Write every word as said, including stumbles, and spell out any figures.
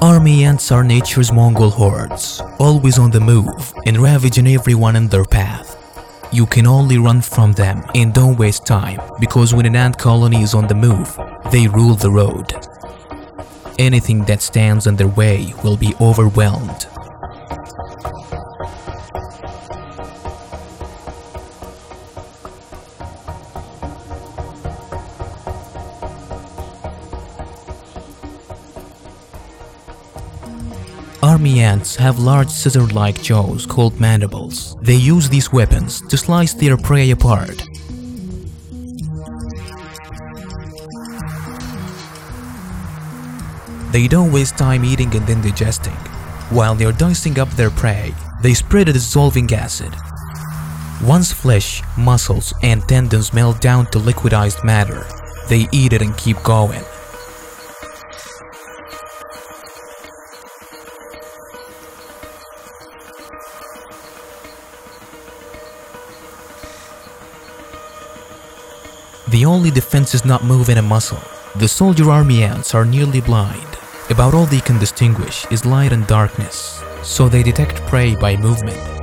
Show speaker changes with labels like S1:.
S1: Army ants are nature's Mongol hordes, always on the move and ravaging everyone in their path. You can only run from them and don't waste time, because when an ant colony is on the move, they rule the road. Anything that stands in their way will be overwhelmed. Army ants have large scissor-like jaws called mandibles. They use these weapons to slice their prey apart. They don't waste time eating and then digesting. While they're dicing up their prey, they spread a dissolving acid. Once flesh, muscles, and tendons melt down to liquidized matter, they eat it and keep going. The only defense is not moving a muscle. The soldier army ants are nearly blind. About all they can distinguish is light and darkness, so they detect prey by movement.